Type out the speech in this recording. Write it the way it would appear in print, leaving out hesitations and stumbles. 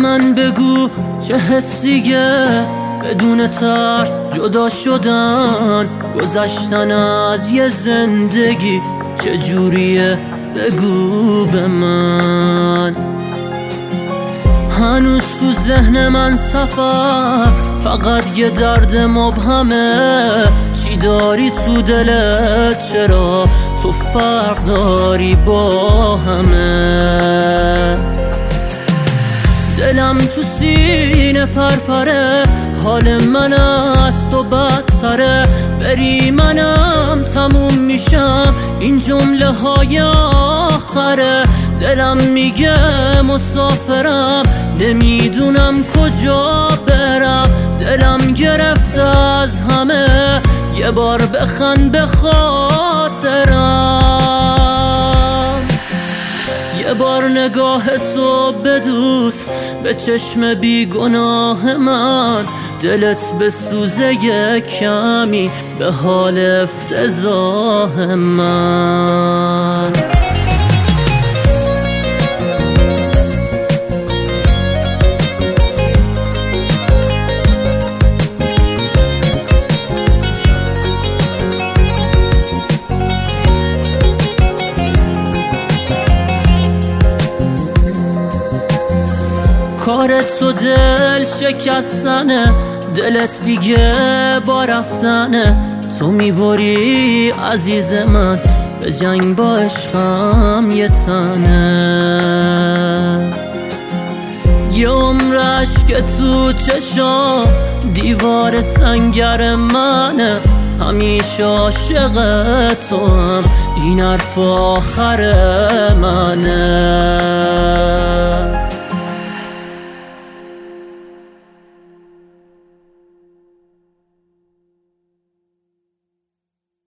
من بگو چه حسیه بدون ترس جدا شدن، گذشتن از یه زندگی چجوریه بگو به من. هنوز تو ذهن من سفر فقط یه درد مبهمه، چی داری تو دلت؟ چرا تو فرق داری با همه؟ دلم تو سینه پرپره، حال من از تو بدتره، بری منم تموم میشم، این جمله های آخره. دلم میگه مسافرم، نمیدونم کجا برم، دلم گرفته از همه، یه بار بخند به خاطرم، یه بار نگاه تو بدوز به چشم بیگناه من، دلت بسوزه یه کمی به حال افتضاح من. کارت تو دل شکستنه، دلت دیگه با رفتنه، تو میبری عزیز من به جنگ با عشقم یه تنه. یه عمر عشق تو چشام دیوار سنگر منه، همیشه عاشق تو هم این حرف آخر منه.